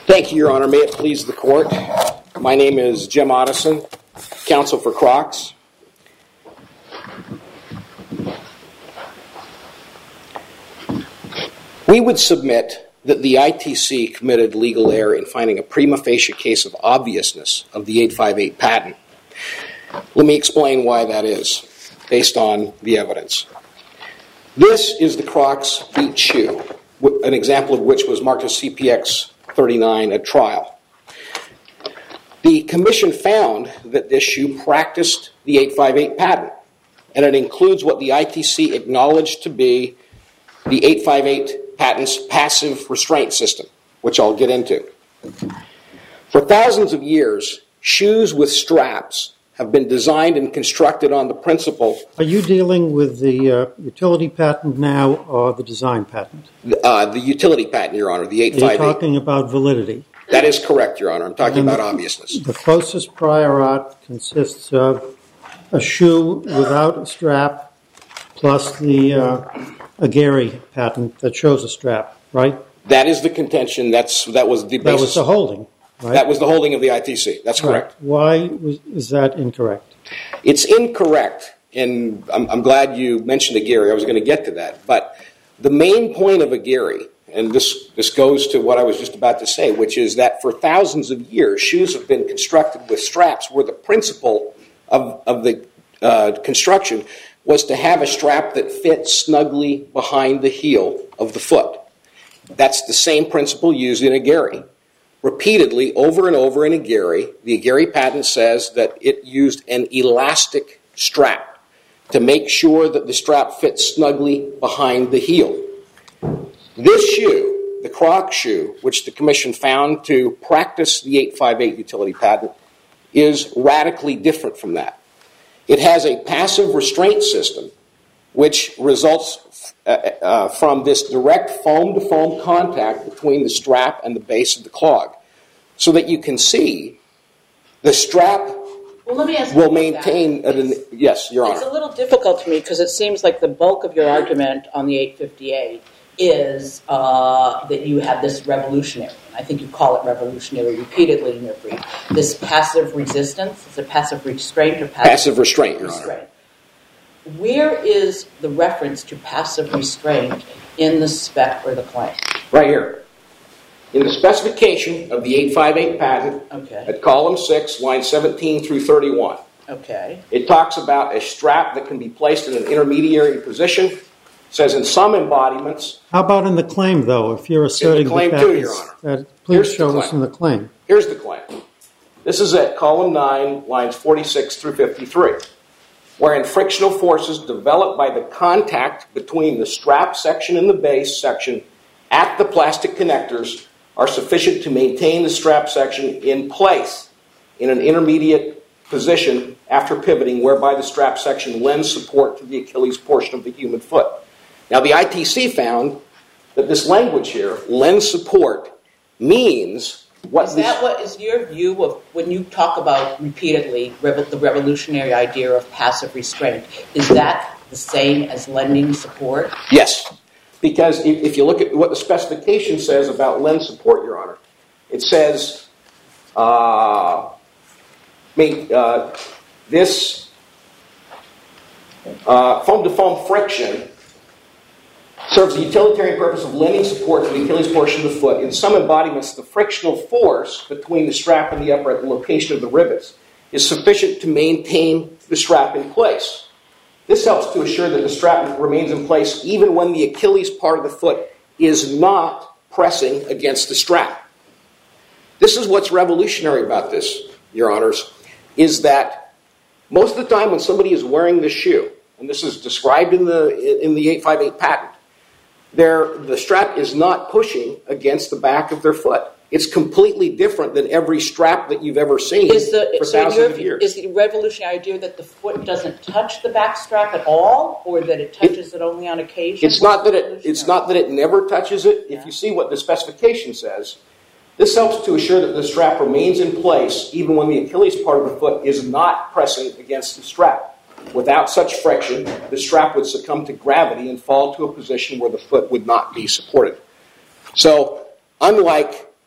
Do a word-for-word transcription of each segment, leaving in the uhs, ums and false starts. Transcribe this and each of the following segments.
Thank you, Your Honor. May it please the Court. My name is Jim Otteson, counsel for Crocs. We would submit that the I T C committed legal error in finding a prima facie case of obviousness of the eight fifty-eight patent. Let me explain why that is, based on the evidence. This is the Crocs Beat shoe, an example of which was marked as C P X thirty-nine at trial. The Commission found that this shoe practiced the eight fifty-eight patent, and it includes what the I T C acknowledged to be the eight fifty-eight patent's passive restraint system, which I'll get into. For thousands of years, shoes with straps have been designed and constructed on the principle... Are you dealing with the uh, utility patent now or the design patent? Uh, the utility patent, Your Honor, the eight fifty-eight. Are you talking about validity? That is correct, Your Honor. I'm talking and about the, obviousness. The closest prior art consists of a shoe without a strap plus the uh, Ageri patent that shows a strap, right? That is the contention. That's That was the basis. That was the holding, right? That was the holding of the I T C. That's correct. Right. Why was, is that incorrect? It's incorrect, and I'm, I'm glad you mentioned Ageri. I was going to get to that. But the main point of Ageri, and this, this goes to what I was just about to say, which is that for thousands of years, shoes have been constructed with straps where the principle of, of the uh, construction was to have a strap that fits snugly behind the heel of the foot. That's the same principle used in Ageri. Repeatedly, over and over in Ageri, the Ageri patent says that it used an elastic strap to make sure that the strap fits snugly behind the heel. This shoe, the Crocs shoe, which the Commission found to practice the eight fifty-eight utility patent, is radically different from that. It has a passive restraint system, which results uh, uh, from this direct foam-to-foam contact between the strap and the base of the clog, so that you can see the strap well, let me ask will maintain... An, yes, Your Honor. It's a little difficult to me because it seems like the bulk of your argument on the eight fifty-eight is uh, that you have this revolutionary, and I think you call it revolutionary repeatedly in your brief, this passive resistance. Is it passive restraint or passive, passive restraint, Your restraint? Honor. Where is the reference to passive restraint in the spec or the claim? Right here. In the specification of the eight fifty-eight patent, okay. At column six, lines seventeen through thirty-one, okay. It talks about a strap that can be placed in an intermediary position. It says in some embodiments... How about in the claim, though, if you're asserting in the claim that too, Your Honor. That, please Here's show us in the claim. Here's the claim. This is at column nine, lines forty-six through fifty-three, wherein frictional forces developed by the contact between the strap section and the base section at the plastic connectors are sufficient to maintain the strap section in place in an intermediate position after pivoting, whereby the strap section lends support to the Achilles portion of the human foot. Now, the I T C found that this language here, lends support, means what... Is that what is your view of when you talk about repeatedly revo- the revolutionary idea of passive restraint? Is that the same as lending support? Yes. Because if, if you look at what the specification says about lend support, Your Honor, it says uh, make, uh, this uh, foam-to-foam friction serves the utilitarian purpose of lending support to the Achilles portion of the foot. In some embodiments, the frictional force between the strap and the upper at the location of the rivets is sufficient to maintain the strap in place. This helps to assure that the strap remains in place even when the Achilles part of the foot is not pressing against the strap. This is what's revolutionary about this, Your Honors, is that most of the time when somebody is wearing this shoe, and this is described in the in the eight fifty-eight patent, They're, the strap is not pushing against the back of their foot. It's completely different than every strap that you've ever seen is the, for so thousands of years. Is the revolutionary idea that the foot doesn't touch the back strap at all, or that it touches it, it only on occasion? It's not that it. It's not that it never touches it. Yeah. If you see what the specification says, this helps to assure that the strap remains in place even when the Achilles part of the foot is not pressing against the strap. Without such friction, the strap would succumb to gravity and fall to a position where the foot would not be supported. So, unlike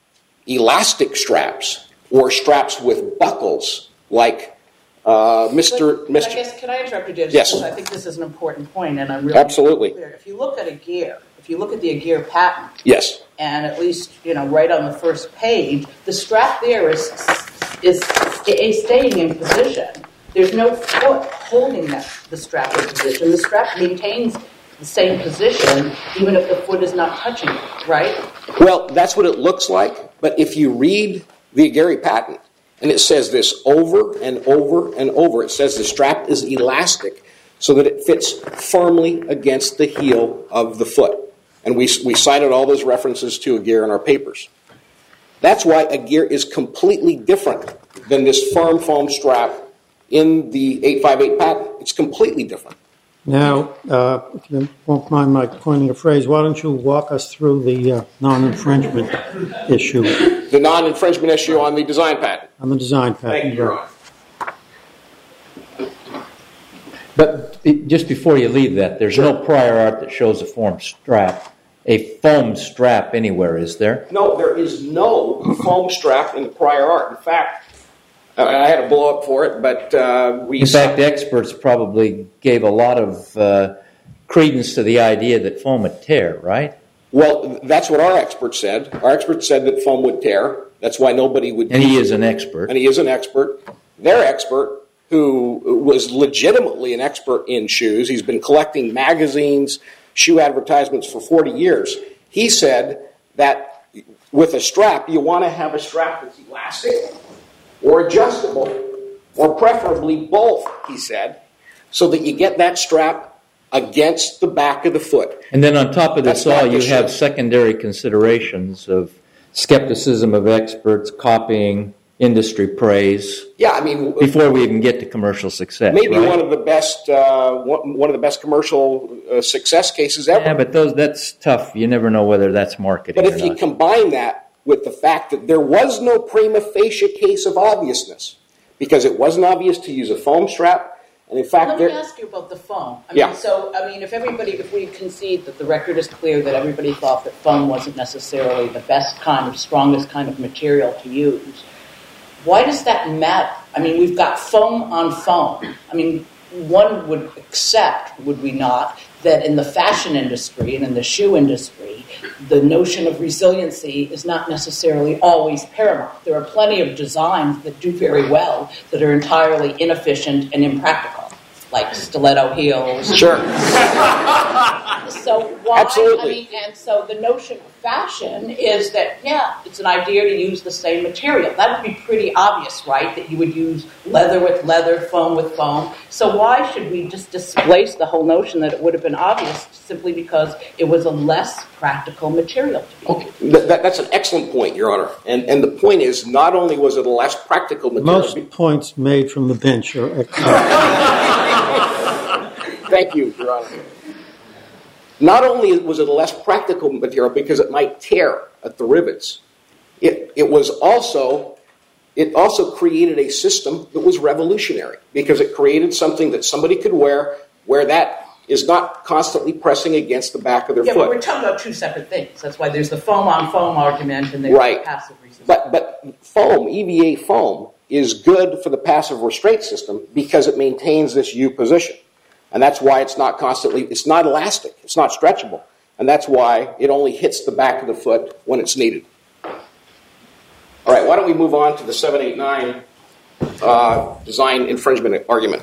elastic straps or straps with buckles like uh, Mister But, Mister I guess, can I interrupt you, Judge? Yes. Because I think this is an important point, and I'm really Absolutely. clear. If you look at a gear, if you look at the Agere patent, Yes. and at least, you know, right on the first page, the strap there is is staying in position. There's no foot holding that, the strap in position. The strap maintains the same position even if the foot is not touching it, right? Well, that's what it looks like, but if you read the Agere patent, and it says this over and over and over, it says the strap is elastic so that it fits firmly against the heel of the foot. And we, we cited all those references to Agere in our papers. That's why Agere is completely different than this firm foam strap in the eight five eight patent. It's completely different. Now, uh, if you won't mind my coining a phrase, why don't you walk us through the uh, non-infringement issue? The non-infringement issue on the design patent. On the design patent. Thank you, Your Honor. But it, just before you leave that, there's no prior art that shows a foam strap, a foam strap anywhere, is there? No, there is no foam strap in the prior art. In fact, uh, I had a blow up for it, but uh, we... In fact, experts probably gave a lot of uh, credence to the idea that foam would tear, right? Well, that's what our expert said. Our expert said that foam would tear. That's why nobody would... And he is an expert. And he is an expert. Their expert, who was legitimately an expert in shoes, he's been collecting magazines, shoe advertisements for forty years. He said that with a strap, you want to have a strap that's elastic or adjustable, or preferably both, he said, so that you get that strap against the back of the foot. And then on top of this That's all, not you the have shoe. secondary considerations of skepticism of experts, copying, industry praise, Yeah, I mean... before we even get to commercial success. Maybe right? one of the best, uh, one one of the best commercial uh, success cases ever. Yeah, but those that's tough. You never know whether that's marketing But or if you not. combine that with the fact that there was no prima facie case of obviousness, because it wasn't obvious to use a foam strap, and in fact, Let me there, ask you about the foam. I Yeah. mean, so, I mean, if everybody, if we concede that the record is clear that everybody thought that foam wasn't necessarily the best kind of, strongest kind of material to use, why does that matter? I mean, we've got foam on foam. I mean, one would accept, would we not, that in the fashion industry and in the shoe industry, the notion of resiliency is not necessarily always paramount. There are plenty of designs that do very well that are entirely inefficient and impractical, like stiletto heels. sure. So why? Absolutely. I mean, and so the notion of fashion is that, yeah, it's an idea to use the same material. That would be pretty obvious, right? That you would use leather with leather, foam with foam. So why should we just displace the whole notion that it would have been obvious simply because it was a less practical material to be used? Okay. That, that, that's an excellent point, Your Honor. And and the point is, not only was it a less practical material... Most points made from the bench are excellent. Thank you, Your Honor. Not only was it a less practical material because it might tear at the rivets, it, it was also, it also created a system that was revolutionary because it created something that somebody could wear where that is not constantly pressing against the back of their Yeah, foot. but we're talking about two separate things. That's why there's the foam on foam argument and there's Right. the passive resistance. But but foam, E V A foam, is good for the passive restraint system because it maintains this U position. And that's why it's not constantly, it's not elastic, it's not stretchable. And that's why it only hits the back of the foot when it's needed. All right, why don't we move on to the seven eight nine uh, design infringement argument.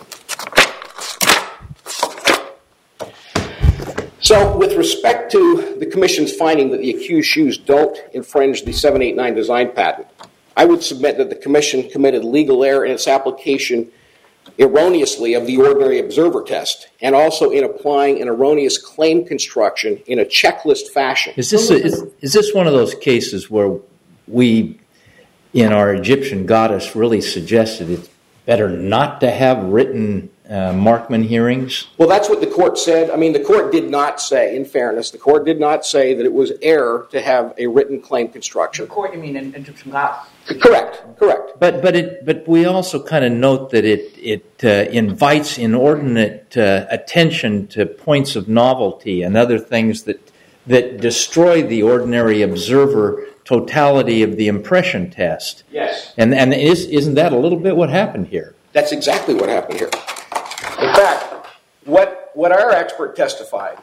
So with respect to the Commission's finding that the accused shoes don't infringe the seven eight nine design patent, I would submit that the Commission committed legal error in its application erroneously of the ordinary observer test and also in applying an erroneous claim construction in a checklist fashion. Is this a, is, is this one of those cases where we, in our Egyptian goddess, really suggested it's better not to have written uh, Markman hearings? Well, that's what the court said. I mean, the court did not say, in fairness, the court did not say that it was error to have a written claim construction. The court, you mean, in Egyptian goddess? Correct, correct. But but it but we also kind of note that it it uh, invites inordinate uh, attention to points of novelty and other things that that destroy the ordinary observer totality of the impression test. Yes. And and is, isn't that a little bit what happened here? That's exactly what happened here. In fact, what what our expert testified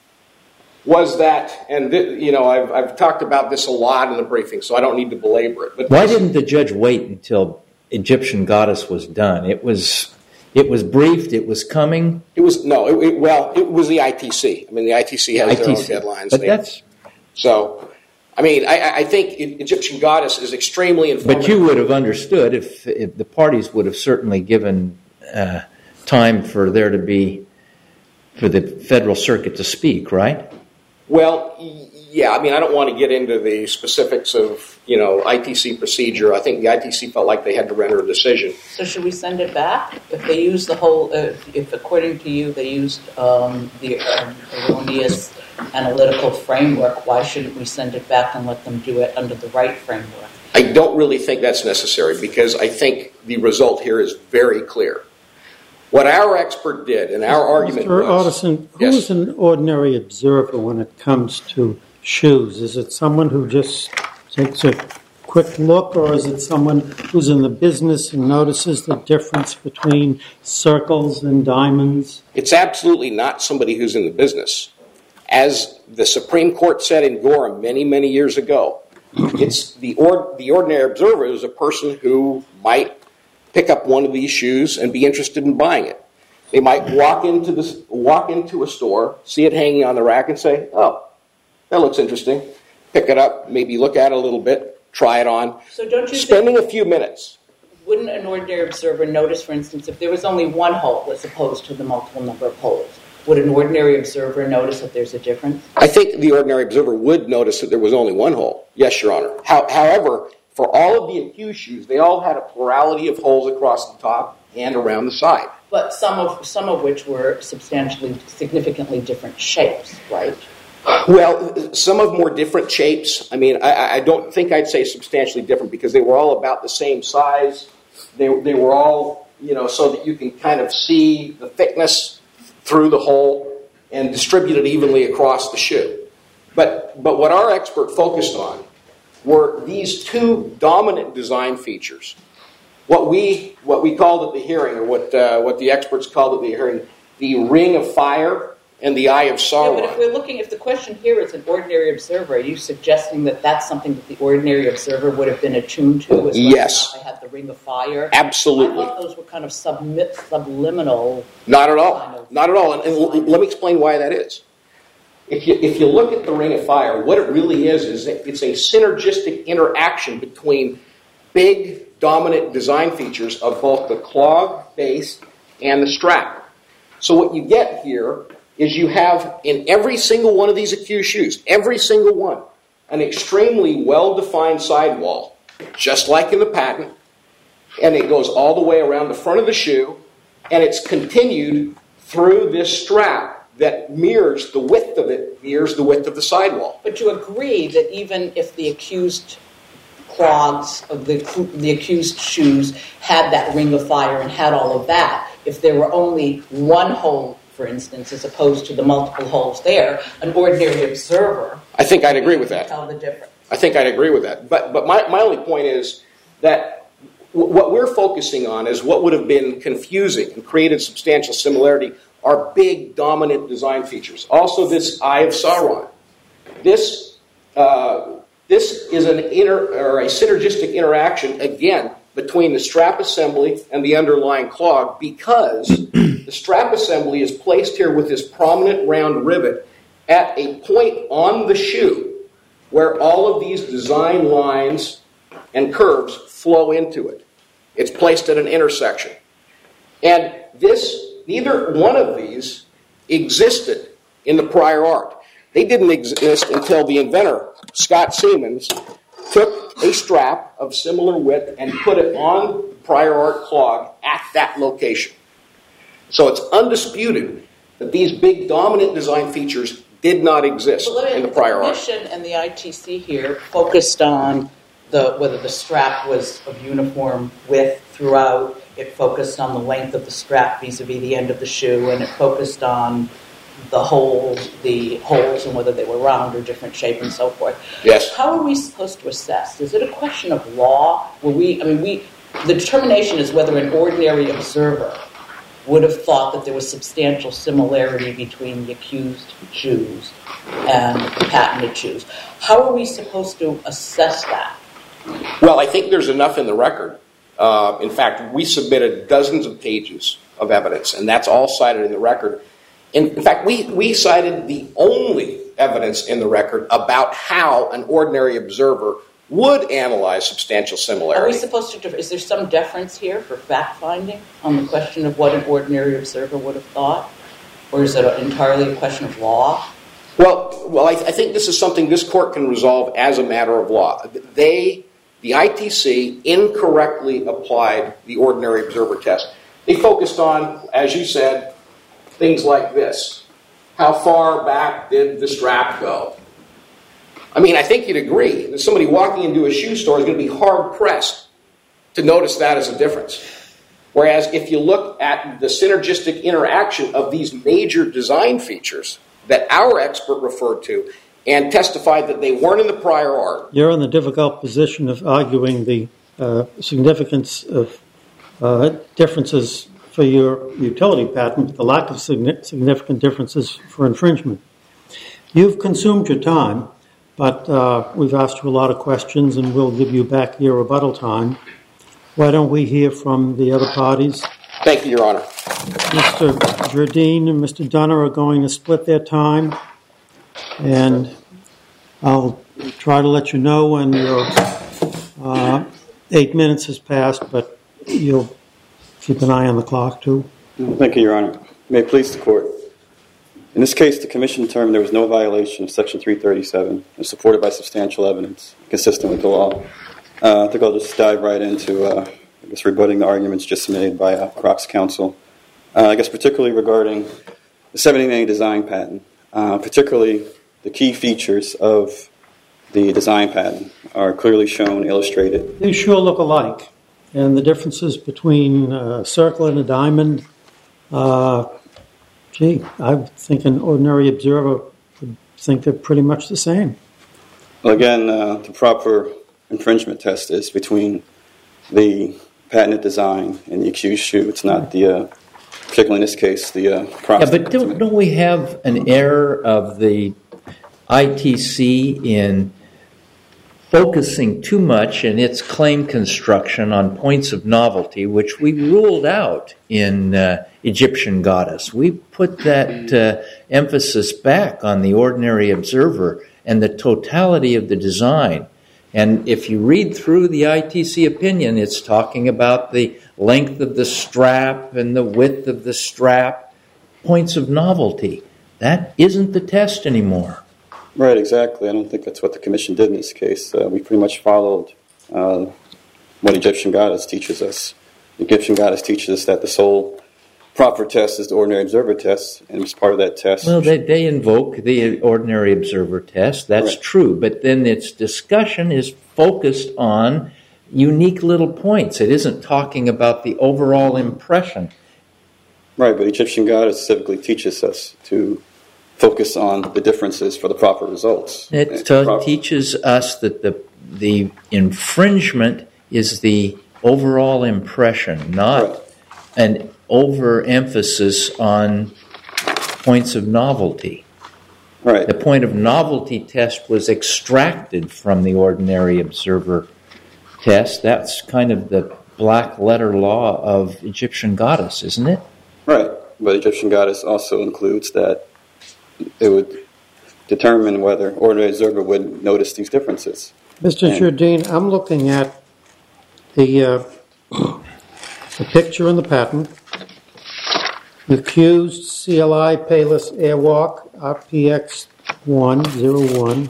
was that, and th- you know, I've I've talked about this a lot in the briefing, so I don't need to belabor it. But why didn't the judge wait until Egyptian Goddess was done? It was it was briefed. It was coming. It was no. It, it, well, it was the I T C. I mean, the I T C has I T C. their own deadlines. But they, that's so. I mean, I, I think Egyptian Goddess is extremely informative. But you would have understood if, if the parties would have certainly given uh, time for there to be, for the Federal Circuit to speak, right? Well, yeah. I mean, I don't want to get into the specifics of, you know, I T C procedure. I think the I T C felt like they had to render a decision. So should we send it back? If they use the whole, uh, if according to you they used um, the um, erroneous analytical framework, why shouldn't we send it back and let them do it under the right framework? I don't really think that's necessary because I think the result here is very clear. What our expert did and our argument Mister was... Otteson, who yes. is an ordinary observer when it comes to shoes? Is it someone who just takes a quick look, or is it someone who's in the business and notices the difference between circles and diamonds? It's absolutely not somebody who's in the business. As the Supreme Court said in Gorham many, many years ago, it's the or, the ordinary observer is a person who might pick up one of these shoes and be interested in buying it. They might walk into this, walk into a store, see it hanging on the rack, and say, "Oh, that looks interesting." Pick it up, maybe look at it a little bit, try it on. So don't you spending think, a few minutes? Wouldn't an ordinary observer notice, for instance, if there was only one hole as opposed to the multiple number of holes? Would an ordinary observer notice that there's a difference? I think the ordinary observer would notice that there was only one hole. Yes, Your Honor. How, however, for all of the accused shoes, they all had a plurality of holes across the top and around the side. But some of some of which were substantially, significantly different shapes, right? Well, some of more different shapes. I mean, I, I don't think I'd say substantially different because they were all about the same size. They, they were all, you know, so that you can kind of see the thickness through the hole and distribute it evenly across the shoe. But but what our expert focused on were these two dominant design features. What we what we called at the hearing, or what uh, what the experts called at the hearing, the ring of fire and the eye of Sauron. Yeah, but if we're looking, if the question here is an ordinary observer, are you suggesting that that's something that the ordinary observer would have been attuned to? As Yes. Well as I had the ring of fire. Absolutely. I thought those were kind of submit, subliminal. Not at all. Kind of Not at all. And, and l- let me explain why that is. If you if you look at the ring of fire, what it really is is it's a synergistic interaction between big dominant design features of both the clog base and the strap. So what you get here is you have in every single one of these accused shoes, every single one, an extremely well-defined sidewall, just like in the patent, and it goes all the way around the front of the shoe, and it's continued through this strap that mirrors the width of it, mirrors the width of the sidewall. But you agree that even if the accused clogs of the the accused shoes had that ring of fire and had all of that, if there were only one hole, for instance, as opposed to the multiple holes there, an ordinary observer, I think I'd agree with that. tell the difference. I think I'd agree with that. But but my, my only point is that w- what we're focusing on is what would have been confusing and created substantial similarity are big, dominant design features. Also, this Eye of Sauron. This uh, this is an inter or a synergistic interaction again between the strap assembly and the underlying clog, because the strap assembly is placed here with this prominent round rivet at a point on the shoe where all of these design lines and curves flow into it. It's placed at an intersection. And this, neither one of these existed in the prior art. They didn't exist until the inventor, Scott Siemens, took a strap of similar width and put it on the prior art clog at that location. So it's undisputed that these big dominant design features did not exist in the prior art. The Commission and the I T C here focused on the whether the strap was of uniform width throughout. It focused on the length of the strap vis-a-vis the end of the shoe, and it focused on the holes, the holes, and whether they were round or different shape and so forth. Yes. How are we supposed to assess? Is it a question of law? Where we, I mean, we, the determination is whether an ordinary observer would have thought that there was substantial similarity between the accused shoes and the patented shoes. How are we supposed to assess that? Well, I think there's enough in the record. Uh, in fact, we submitted dozens of pages of evidence, and that's all cited in the record. In, in fact, we, we cited the only evidence in the record about how an ordinary observer would analyze substantial similarity. Are we supposed to, is there some deference here for fact-finding on the question of what an ordinary observer would have thought? Or is it entirely a question of law? Well, well, I, I think this is something this court can resolve as a matter of law. They, the I T C, incorrectly applied the ordinary observer test. They focused on, as you said, things like this. How far back did the strap go? I mean, I think you'd agree that somebody walking into a shoe store is going to be hard-pressed to notice that as a difference. Whereas if you look at the synergistic interaction of these major design features that our expert referred to and testified that they weren't in the prior art. You're in the difficult position of arguing the uh, significance of uh, differences for your utility patent, but the lack of significant differences for infringement. You've consumed your time, but uh, we've asked you a lot of questions and we'll give you back your rebuttal time. Why don't we hear from the other parties? Thank you, Your Honor. Mister Jardine and Mister Dunner are going to split their time, and I'll try to let you know when your uh, eight minutes has passed, but you'll keep an eye on the clock, too. Thank you, Your Honor. May it please the Court. In this case, the Commission determined there was no violation of Section three thirty-seven and supported by substantial evidence consistent with the law. Uh, I think I'll just dive right into, uh, I guess, rebutting the arguments just made by uh, Croc's counsel. Uh, I guess particularly regarding the seventeen A design patent, uh, particularly the key features of the design patent are clearly shown, illustrated. They sure look alike. And the differences between a circle and a diamond, uh, gee, I think an ordinary observer would think they're pretty much the same. Well, again, uh, the proper infringement test is between the patented design and the accused shoe. It's not the, uh, particularly in this case, the uh, Yeah, but don't, don't we have an error of the I T C in focusing too much in its claim construction on points of novelty, which we ruled out in uh, Egyptian Goddess? We put that uh, emphasis back on the ordinary observer and the totality of the design. And if you read through the I T C opinion, it's talking about the length of the strap and the width of the strap, points of novelty. That isn't the test anymore. Right, exactly. I don't think that's what the Commission did in this case. Uh, we pretty much followed uh, what Egyptian Goddess teaches us. Egyptian Goddess teaches us that the sole proper test is the ordinary observer test, and as part of that test... Well, they, they invoke the ordinary observer test. That's right. True. But then its discussion is focused on unique little points. It isn't talking about the overall impression. Right, but Egyptian Goddess specifically teaches us to focus on the differences for the proper results. It uh, proper. teaches us that the the infringement is the overall impression, not right. an overemphasis on points of novelty. Right. The point of novelty test was extracted from the ordinary observer test. That's kind of the black letter law of Egyptian Goddess, isn't it? Right, but Egyptian Goddess also includes that it would determine whether ordinary observer would notice these differences. Mister Jardine, I'm looking at the, uh, the picture in the patent. The accused C L I Payless Airwalk R P X one oh one.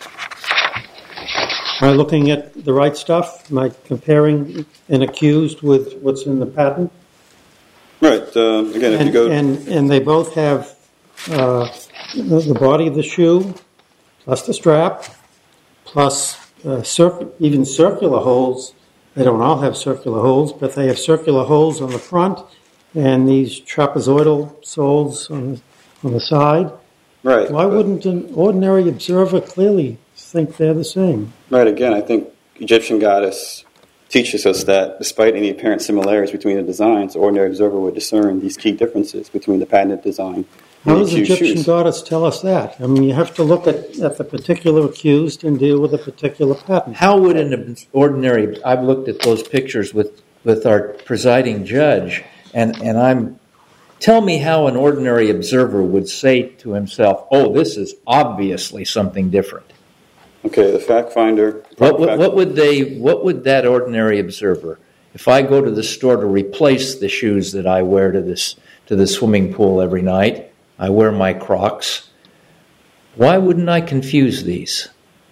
Am I looking at the right stuff? Am I comparing an accused with what's in the patent? Right. Uh, again, if and, you go... And, and they both have uh, the, the body of the shoe, plus the strap, plus uh, cir- even circular holes. They don't all have circular holes, but they have circular holes on the front and these trapezoidal soles on the on the side. Right. Why wouldn't an ordinary observer clearly think they're the same? Right, again, I think Egyptian Goddess teaches us that despite any apparent similarities between the designs, the ordinary observer would discern these key differences between the patented design How and does the accused Egyptian shoes. Goddess tell us that? I mean, you have to look at, at the particular accused and deal with a particular pattern. How would an ordinary, I've looked at those pictures with, with our presiding judge, and, and I'm, tell me how an ordinary observer would say to himself, oh, this is obviously something different. Okay, the fact finder. What, what, fact- what would they, what would that ordinary observer, if I go to the store to replace the shoes that I wear to this, to the swimming pool every night, I wear my Crocs, why wouldn't I confuse these?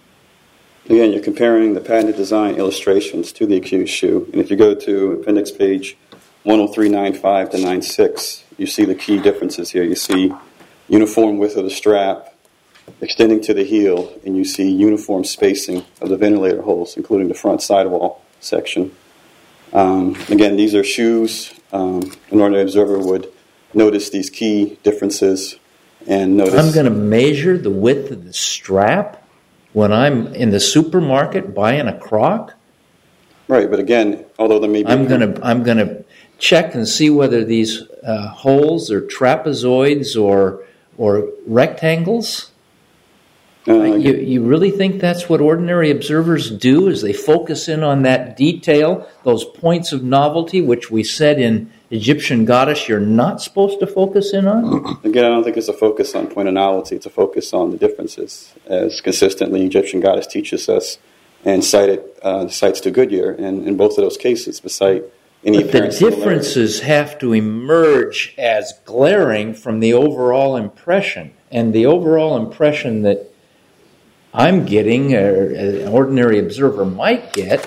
Again, you're comparing the patented design illustrations to the accused shoe. And if you go to appendix page one oh three ninety-five to ninety-six, you see the key differences here. You see uniform width of the strap extending to the heel, and you see uniform spacing of the ventilator holes, including the front sidewall section. Um, again, these are shoes. Um, an ordinary observer would notice these key differences and notice... I'm going to measure the width of the strap when I'm in the supermarket buying a Croc? Right, but again, although there may be... I'm going to I'm going to check and see whether these uh, holes are trapezoids or or rectangles. Uh, you you really think that's what ordinary observers do? Is they focus in on that detail, those points of novelty, which we said in Egyptian Goddess you're not supposed to focus in on? Again, I don't think it's a focus on point of novelty. It's a focus on the differences, as consistently Egyptian Goddess teaches us, and cited uh, cites to Goodyear. And in both of those cases, beside any But the apparent similarity. differences have to emerge as glaring from the overall impression. And the overall impression that I'm getting, or an ordinary observer might get,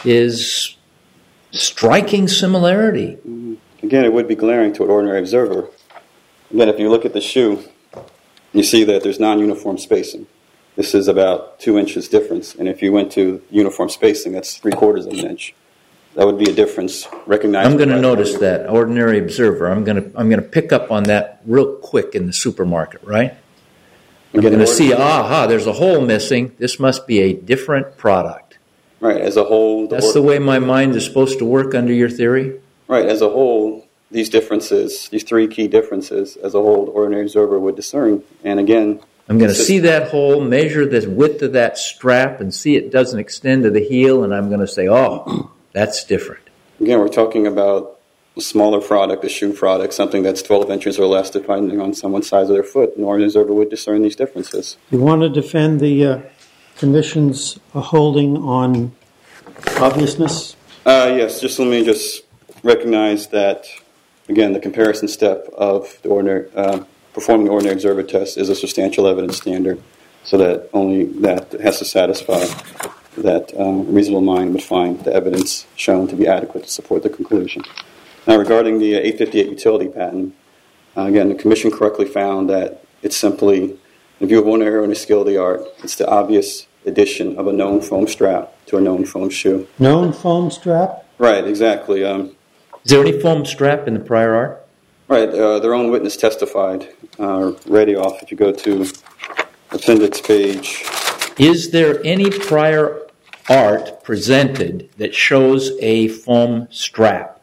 is striking similarity. Again, it would be glaring to an ordinary observer. Again, if you look at the shoe, you see that there's non-uniform spacing. This is about two inches difference. And if you went to uniform spacing, that's three quarters of an inch. That would be a difference recognized. I'm going to notice that, ordinary observer. I'm going to I'm going to pick up on that real quick in the supermarket, right? I'm Again, going to an see, ordinary- aha, there's a hole missing. This must be a different product. Right, as a whole... That's the way my mind is supposed to work under your theory? Right, as a whole, these differences, these three key differences, as a whole, the ordinary observer would discern. And again... I'm going to Just- see that hole, measure the width of that strap, and see it doesn't extend to the heel, and I'm going to say, oh, that's different. Again, we're talking about a smaller product, a shoe product, something that's twelve inches or less, depending on someone's size of their foot. An ordinary observer would discern these differences. You want to defend the uh, Commission's holding on obviousness? Uh, yes, just let me just recognize that, again, the comparison step of the ordinary, uh, performing the ordinary observer test is a substantial evidence standard, so that only that has to satisfy that uh, a reasonable mind would find the evidence shown to be adequate to support the conclusion. Now, regarding the eight fifty-eight utility patent, uh, again, the Commission correctly found that it's simply, in view of one error in the skill of the art, it's the obvious addition of a known foam strap to a known foam shoe. Known foam strap? Right, exactly. Um, Is there any foam strap in the prior art? right, uh, their own witness testified, uh, ready off, if you go to appendix page... Is there any prior art presented that shows a foam strap?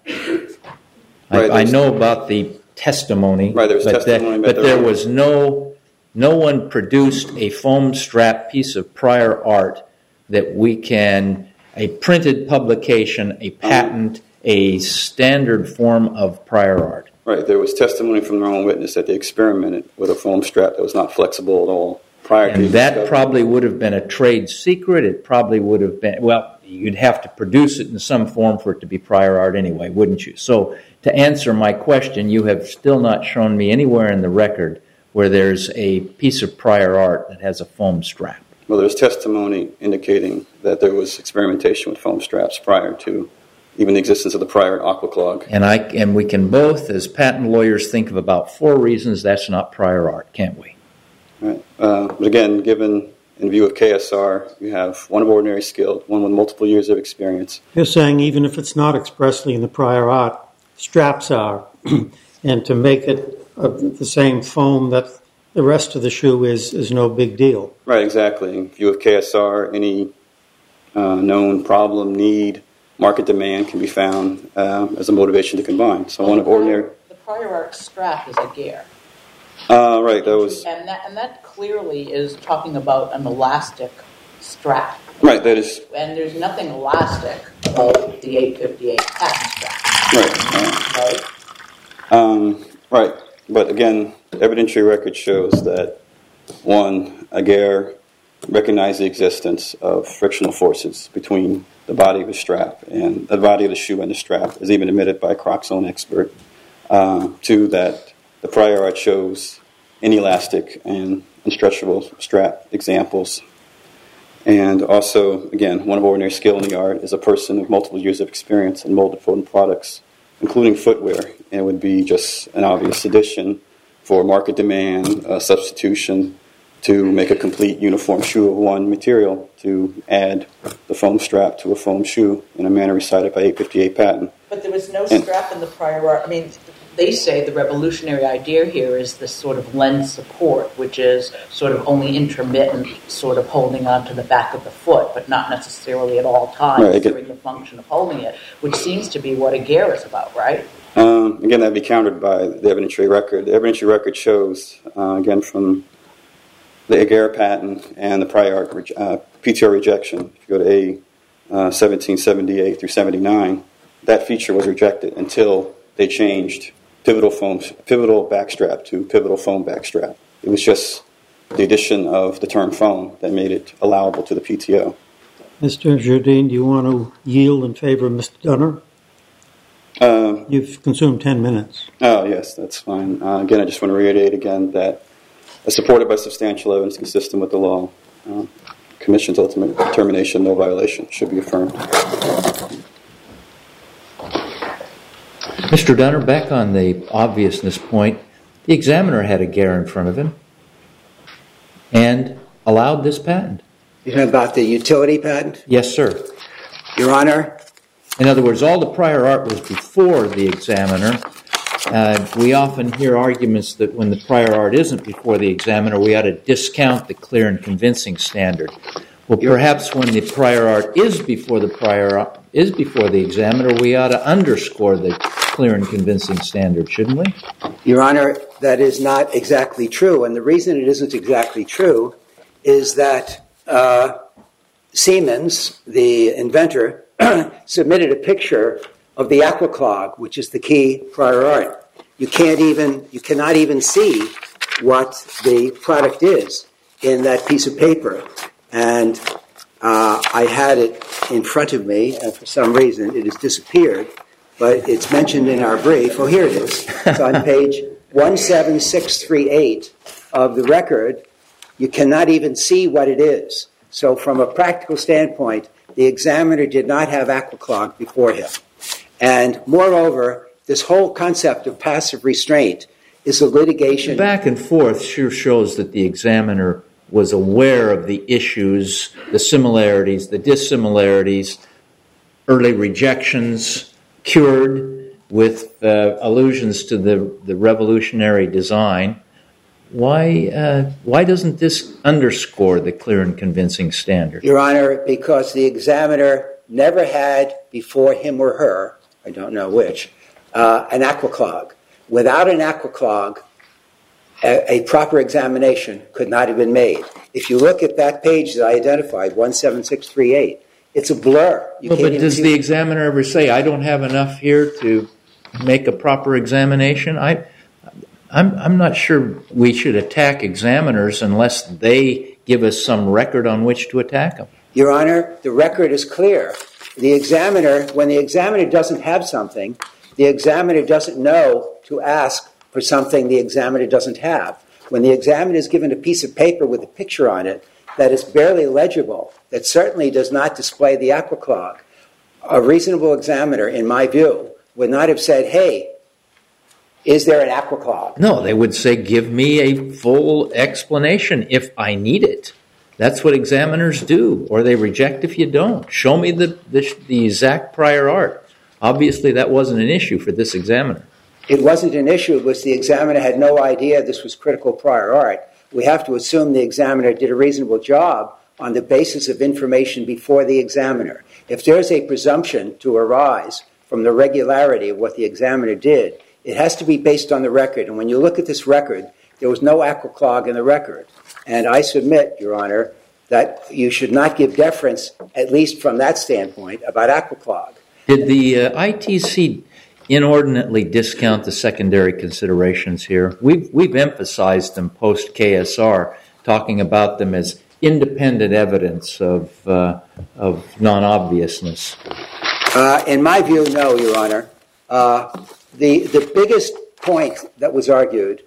Right, I, I there's- know about the testimony, Right, there was but, testimony, that, but but there there was- was no, no one produced a foam strap piece of prior art that we can, a printed publication, a patent, a standard form of prior art. Right, there was testimony from their own witness that they experimented with a foam strap that was not flexible at all prior to And the that discovery. probably would have been a trade secret. It probably would have been, well, you'd have to produce it in some form for it to be prior art anyway, wouldn't you? So to answer my question, you have still not shown me anywhere in the record where there's a piece of prior art that has a foam strap. Well, there's testimony indicating that there was experimentation with foam straps prior to even the existence of the prior aqua clog. And I and we can both, as patent lawyers, think of about four reasons that's not prior art, can't we? Right. Uh, but again, given in view of K S R, you have one of ordinary skill, one with multiple years of experience. You're saying even if it's not expressly in the prior art, straps are. And to make it of the same foam that the rest of the shoe is is no big deal. Right, exactly. In view of K S R, any uh, known problem, need, market demand can be found um, as a motivation to combine. So well, one of ordinary... The prior art strap is a gear. Uh, right, that was... And that, and that clearly is talking about an elastic strap. Right, that is... And there's nothing elastic about the eight fifty-eight patent strap. Right. Uh, Right? Um, right, but again, the evidentiary record shows that, one, Aguirre recognized the existence of frictional forces between the body of the strap and the body of the shoe and the strap, as even admitted by Croc's own expert. Uh, two, that the prior art shows inelastic and unstretchable strap examples. And also, again, one of ordinary skill in the art is a person with multiple years of experience in molded folding products, including footwear, and it would be just an obvious addition for market demand, uh, substitution, to make a complete uniform shoe of one material, to add the foam strap to a foam shoe in a manner recited by eight fifty-eight patent. But there was no And- strap in the prior art. I mean, they say the revolutionary idea here is this sort of lens support, which is sort of only intermittent, sort of holding onto the back of the foot, but not necessarily at all times Right, I get- during the function of holding it, which seems to be what a gear is about, right? Um, again, that would be countered by the evidentiary record. The evidentiary record shows, uh, again, from the Aguirre patent and the prior art re- uh, P T O rejection, if you go to A uh, seventeen seventy-eight through seventy-nine, that feature was rejected until they changed pivotal foam, pivotal backstrap to pivotal foam backstrap. It was just the addition of the term foam that made it allowable to the P T O. Mister Jourdain, do you want to yield in favor of Mister Dunner? Um, You've consumed ten minutes. Oh, yes, that's fine. Uh, again, I just want to reiterate again that, as supported by substantial evidence consistent with the law, uh, Commission's ultimate determination, no violation, should be affirmed. Mister Dunner, back on the obviousness point, the examiner had a Aguirre in front of him and allowed this patent. You know about the utility patent? Yes, sir. Your Honor, In other words, all the prior art was before the examiner. Uh, we often hear arguments that when the prior art isn't before the examiner, we ought to discount the clear and convincing standard. Well, perhaps when the prior art is before the prior art, is before the examiner, we ought to underscore the clear and convincing standard, shouldn't we? Your Honor, that is not exactly true. And the reason it isn't exactly true is that uh, Siemens, the inventor, submitted a picture of the Aquaclog, which is the key prior art. You can't even, you cannot even see what the product is in that piece of paper. And uh, I had it in front of me, and for some reason it has disappeared, but it's mentioned in our brief. Oh, here it is. It's on page one seven six three eight of the record. You cannot even see what it is. So from a practical standpoint, the examiner did not have Aquaclog before him. And moreover, this whole concept of passive restraint is a litigation. The back and forth sure shows that the examiner was aware of the issues, the similarities, the dissimilarities, early rejections, cured with uh, allusions to the, the revolutionary design. Why, uh, why doesn't this underscore the clear and convincing standard? Your Honor, because the examiner never had before him or her, I don't know which, uh, an Aquaclog. Without an Aquaclog, a, a proper examination could not have been made. If you look at that page that I identified, one seven six three eight, it's a blur. You Well, can't but even does see- the examiner ever say, I don't have enough here to make a proper examination? I, I'm, I'm not sure we should attack examiners unless they give us some record on which to attack them. Your Honor, the record is clear. The examiner, when the examiner doesn't have something, the examiner doesn't know to ask for something the examiner doesn't have. When the examiner is given a piece of paper with a picture on it that is barely legible, that certainly does not display the Aquaclog, a reasonable examiner, in my view, would not have said, hey, is there an Aquaclog? No, they would say, give me a full explanation if I need it. That's what examiners do, or they reject if you don't. Show me the, the, the exact prior art. Obviously, that wasn't an issue for this examiner. It wasn't an issue. It was the examiner had no idea this was critical prior art. We have to assume the examiner did a reasonable job on the basis of information before the examiner. If there's a presumption to arise from the regularity of what the examiner did, it has to be based on the record. And when you look at this record, there was no aquaclog in the record. And I submit, Your Honor, that you should not give deference, at least from that standpoint, about aquaclog. Did the uh, I T C inordinately discount the secondary considerations here? We've, we've emphasized them post-K S R, talking about them as independent evidence of, uh, of non-obviousness. Uh, in my view, no, Your Honor. Uh, the, the biggest point that was argued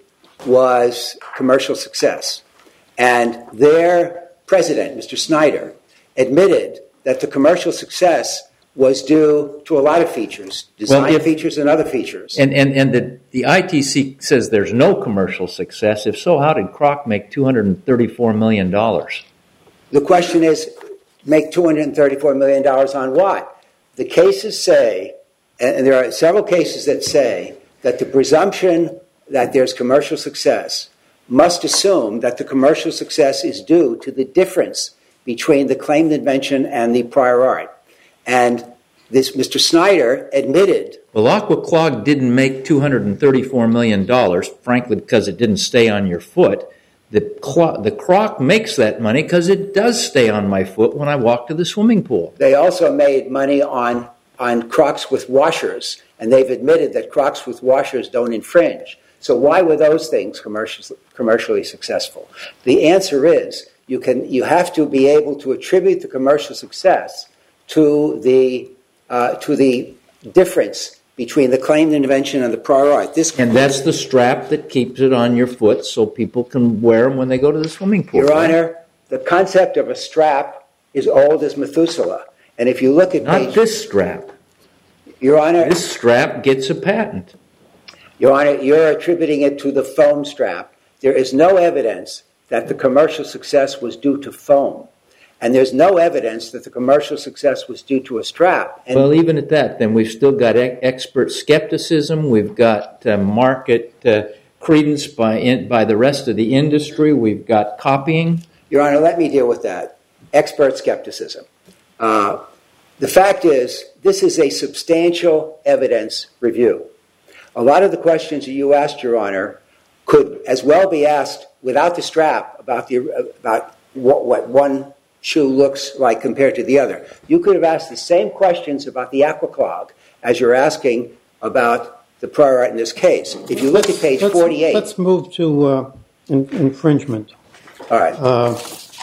was commercial success. And their president, Mister Snyder, admitted that the commercial success was due to a lot of features, design well, if, features and other features. And, and, and the, the I T C says there's no commercial success. If so, how did Kroc make two hundred thirty-four million dollars? The question is, make two hundred thirty-four million dollars on what? The cases say, and there are several cases that say, that the presumption that there's commercial success must assume that the commercial success is due to the difference between the claimed invention and the prior art. And this Mister Snyder admitted... Well, aquaclog didn't make two hundred thirty-four million dollars, frankly, because it didn't stay on your foot. The, clo- the Kroc makes that money because it does stay on my foot when I walk to the swimming pool. They also made money on, on Crocs with washers, and they've admitted that Crocs with washers don't infringe. So why were those things commercial, commercially successful? The answer is you can you have to be able to attribute the commercial success to the uh, to the difference between the claimed invention and the prior art. This and that's the strap that keeps it on your foot so people can wear them when they go to the swimming pool. Your right? Honor, the concept of a strap is old as Methuselah. And if you look at Not page, this strap. Your Honor, this strap gets a patent. Your Honor, you're attributing it to the foam strap. There is no evidence that the commercial success was due to foam. And there's no evidence that the commercial success was due to a strap. And well, even at that, then we've still got e- expert skepticism. We've got uh, market uh, credence by in, by the rest of the industry. We've got copying. Your Honor, let me deal with that. Expert skepticism. Uh, the fact is, this is a substantial evidence review. A lot of the questions that you asked, Your Honor, could as well be asked without the strap about the about what, what one shoe looks like compared to the other. You could have asked the same questions about the aquaclog as you're asking about the prior art in this case. If you look at page let's, forty-eight... Let's move to uh, in, infringement. All right. Uh,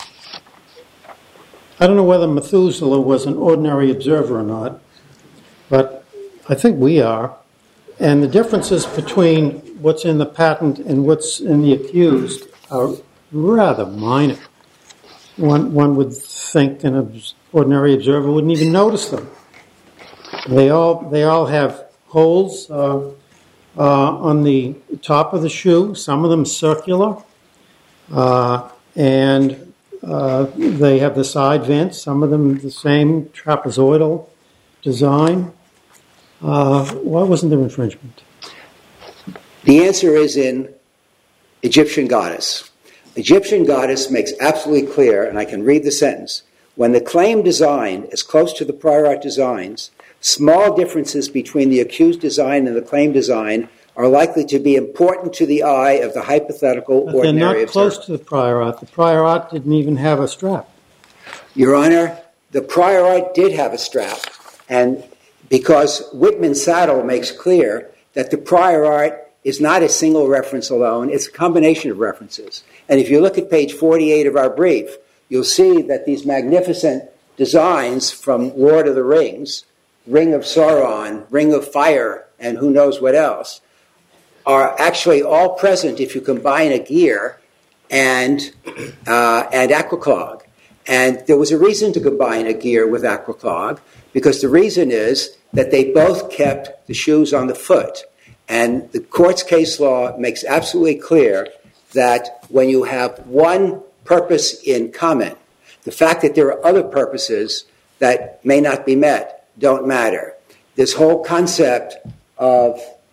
I don't know whether Methuselah was an ordinary observer or not, but I think we are. And the differences between what's in the patent and what's in the accused are rather minor. One, one would think an ordinary observer wouldn't even notice them. They all they all have holes uh, uh, on the top of the shoe. Some of them circular, uh, and uh, they have the side vents. Some of them the same trapezoidal design. Uh, why wasn't there infringement? The answer is in Egyptian Goddess. Egyptian Goddess makes absolutely clear, and I can read the sentence, when the claimed design is close to the prior art designs, small differences between the accused design and the claimed design are likely to be important to the eye of the hypothetical but ordinary they're not observer. Close to the prior art. The prior art didn't even have a strap. Your Honor, the prior art did have a strap, and because Whitman Saddle makes clear that the prior art is not a single reference alone, it's a combination of references. And if you look at page forty-eight of our brief, you'll see that these magnificent designs from Lord of the Rings, Ring of Sauron, Ring of Fire, and who knows what else, are actually all present if you combine a gear and, uh, and aquaclog. And there was a reason to combine a gear with aquaclog, because the reason is that they both kept the shoes on the foot. And the court's case law makes absolutely clear that when you have one purpose in common, the fact that there are other purposes that may not be met don't matter. This whole concept of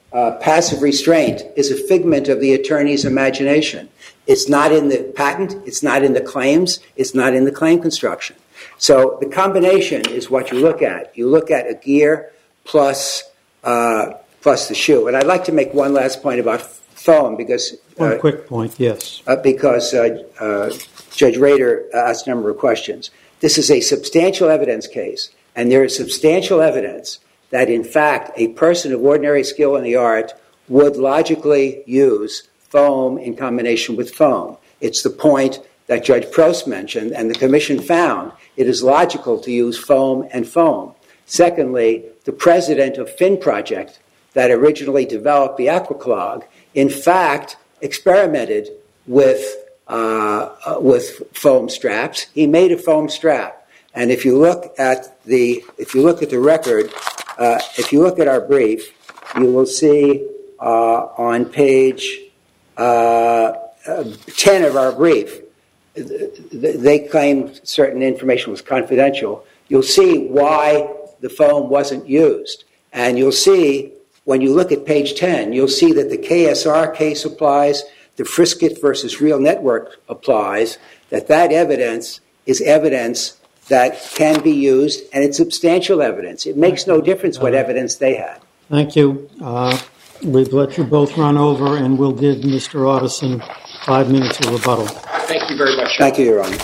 uh, passive restraint is a figment of the attorney's imagination. It's not in the patent, it's not in the claims, it's not in the claim construction. So the combination is what you look at. You look at a gear plus uh, plus the shoe. And I'd like to make one last point about foam because... One uh, quick point, yes. Uh, because uh, uh, Judge Rader asked a number of questions. This is a substantial evidence case, and there is substantial evidence that, in fact, a person of ordinary skill in the art would logically use foam in combination with foam. It's the point that Judge Prost mentioned, and the Commission found it is logical to use foam and foam. Secondly, the president of Fin Project that originally developed the AquaClog, in fact, experimented with uh, uh, with foam straps. He made a foam strap, and if you look at the if you look at the record, uh, if you look at our brief, you will see uh, on page uh, uh, ten of our brief, they claim certain information was confidential. You'll see why the foam wasn't used, and you'll see. When you look at page ten, you'll see that the K S R case applies, the Frisket versus Real Network applies, that that evidence is evidence that can be used, and it's substantial evidence. It makes no difference what evidence they had. Thank you. Uh, we've let you both run over, and we'll give Mister Otteson five minutes of rebuttal. Thank you very much. Thank you, Your Honor.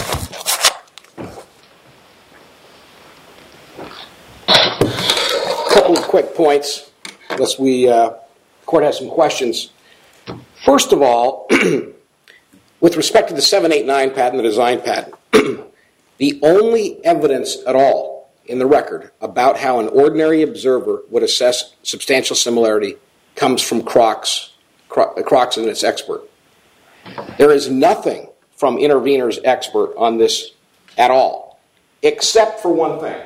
A couple of quick points. Unless we, uh, the court has some questions. First of all, with respect to the seven eight nine patent, the design patent, the only evidence at all in the record about how an ordinary observer would assess substantial similarity comes from Crocs, Crocs and its expert. There is nothing from Intervenor's expert on this at all, except for one thing.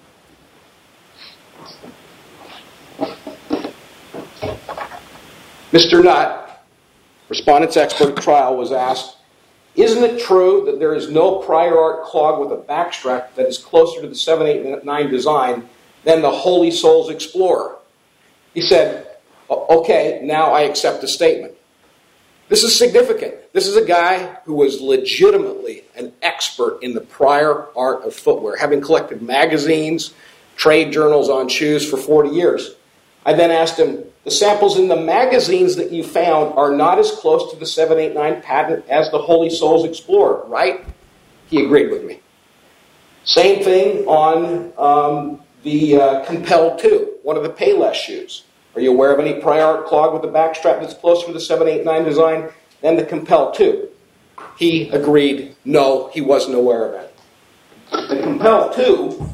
Mister Nutt, respondent's expert at trial, was asked, isn't it true that there is no prior art clog with a backstrap that is closer to the seven eight nine design than the Holy Souls Explorer? He said, okay, now I accept the statement. This is significant. This is a guy who was legitimately an expert in the prior art of footwear, having collected magazines, trade journals on shoes for forty years. I then asked him, the samples in the magazines that you found are not as close to the seven eight nine patent as the Holy Souls Explorer, right? He agreed with me. Same thing on um, the uh, Compel two, one of the Payless shoes. Are you aware of any prior art clog with a backstrap that's closer to the seven eight nine design than the Compel two? He agreed, no, he wasn't aware of it. The Compel two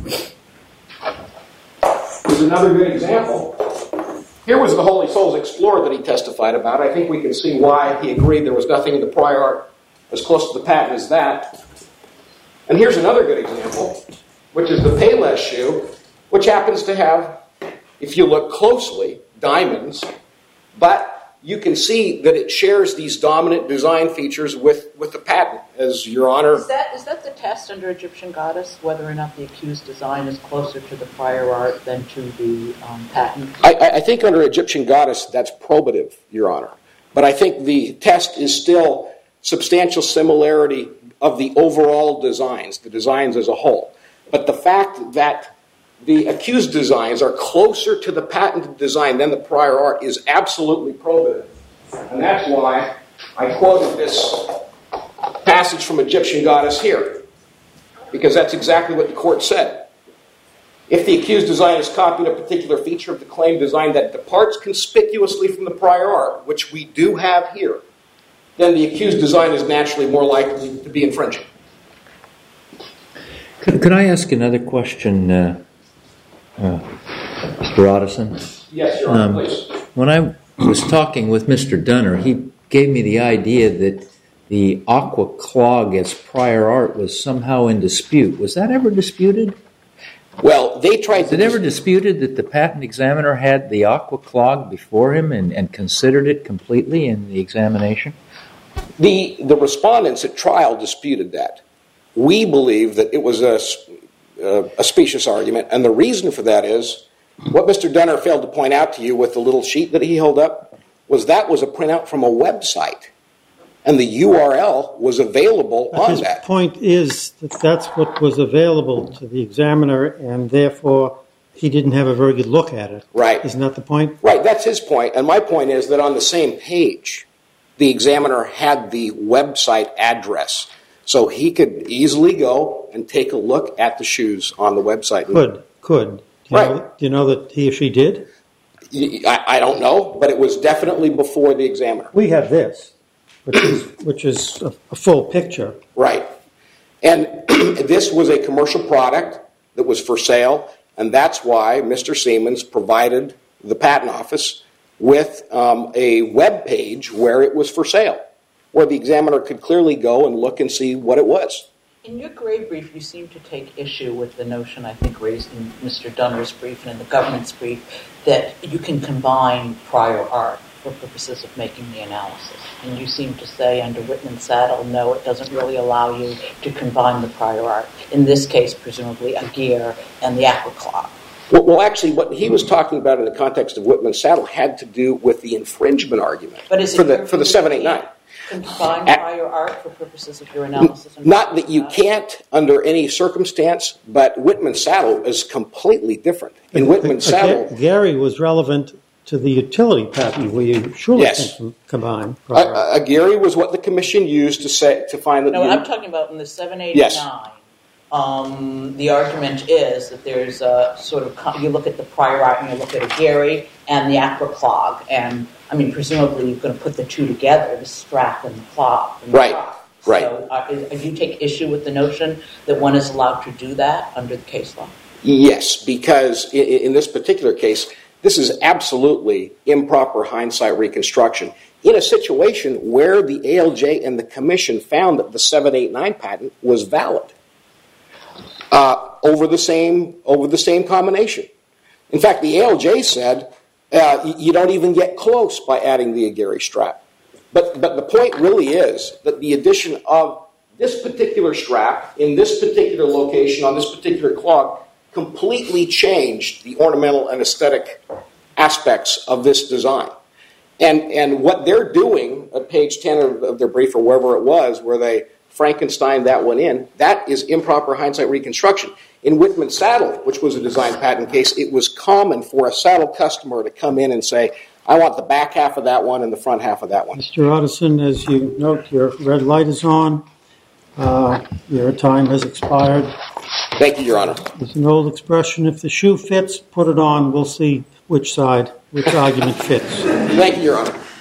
is another good example. Here was the Holy Souls Explorer that he testified about. I think we can see why he agreed there was nothing in the prior art as close to the patent as that. And here's another good example, which is the Payless shoe, which happens to have, if you look closely, diamonds, but you can see that it shares these dominant design features with, with the patent, as Your Honor... Is that, is that the test under Egyptian Goddess, whether or not the accused design is closer to the prior art than to the um, patent? I, I think under Egyptian Goddess, that's probative, Your Honor. But I think the test is still substantial similarity of the overall designs, the designs as a whole. But the fact that the accused designs are closer to the patented design than the prior art is absolutely probative. And that's why I quoted this passage from Egyptian Goddess here, because that's exactly what the court said. If the accused design has copied a particular feature of the claimed design that departs conspicuously from the prior art, which we do have here, then the accused design is naturally more likely to be infringing. Could, could I ask another question, uh, uh, Mister Otteson? Yes, Your Honor, um, please. When I was talking with Mister Dunner, he gave me the idea that the Aqua Clog as prior art was somehow in dispute. Was that ever disputed? Well, they tried Was to... it ever disputed that the patent examiner had the Aqua Clog before him and, and considered it completely in the examination? The, the respondents at trial disputed that. We believe that it was a, uh, a specious argument, and the reason for that is What Mister Dunner failed to point out to you with the little sheet that he held up was that was a printout from a website, and the U R L was available But on his that. point is that that's what was available to the examiner, and therefore he didn't have a very good look at it. Right. Isn't that the point? Right, that's his point. And my point is that on the same page, the examiner had the website address. So he could easily go and take a look at the shoes on the website. Could, could. Do you, Right. know, do you know that he or she did? I, I don't know, but it was definitely before the examiner. We have this, which is, which is a, a full picture. Right. And this was a commercial product that was for sale, and that's why Mister Siemens provided the patent office with um, a web page where it was for sale, where the examiner could clearly go and look and see what it was. In your gray brief, you seem to take issue with the notion, I think, raised in Mister Dunner's brief and in the government's brief, that you can combine prior art for purposes of making the analysis. And you seem to say under Whitman-Saddle, no, it doesn't really allow you to combine the prior art. In this case, presumably, a gear and the aquaclock. Well, well, actually, what he was talking about in the context of Whitman-Saddle had to do with the infringement argument But is it for the your for the view seven that eight you nine. combine At- prior art for purposes of your analysis? and Not that you Whitman-Saddle? can't under any circumstance, but Whitman-Saddle is completely different. In Whitman-Saddle, Ga- Gary was relevant to the utility patent where you surely Yes. can combine. uh, uh, Gary was what the commission used to say to find that. No, you- I'm talking about in the seven eighty-nine. Um, the argument is that there's a sort of, co- you look at the prior art and you look at a Gary and the aquaclog. And, I mean, presumably you're going to put the two together, the strap and the clog. And the Right, clock. right. So uh, is- do you take issue with the notion that one is allowed to do that under the case law? Yes, because in, in this particular case, this is absolutely improper hindsight reconstruction in a situation where the A L J and the commission found that the seven eight nine patent was valid uh, over the same over the same combination. In fact, the A L J said uh, y- you don't even get close by adding the Agari strap. But but the point really is that the addition of this particular strap in this particular location on this particular clog completely changed the ornamental and aesthetic aspects of this design. And and what they're doing at page ten of, of their brief or wherever it was, where they Frankenstein that one in, that is improper hindsight reconstruction. In Whitman-Saddle, which was a design patent case, it was common for a saddle customer to come in and say, I want the back half of that one and the front half of that one. Mister Otteson, as you note, your red light is on. Uh, your time has expired. Thank you, Your Honor. There's an old expression, if the shoe fits, put it on. We'll see which side, which argument fits. Thank you, Your Honor.